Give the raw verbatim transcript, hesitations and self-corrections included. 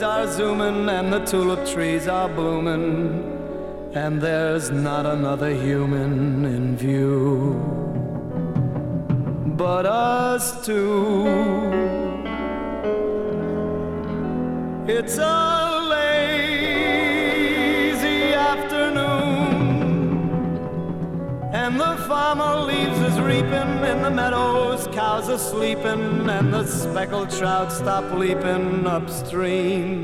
Are zooming and the tulip trees are blooming, and there's not another human in view but us two. It's a lazy afternoon, and the farmer leaves his reaping in the meadows, cows are sleeping, and the speckled trout stop leaping upstream.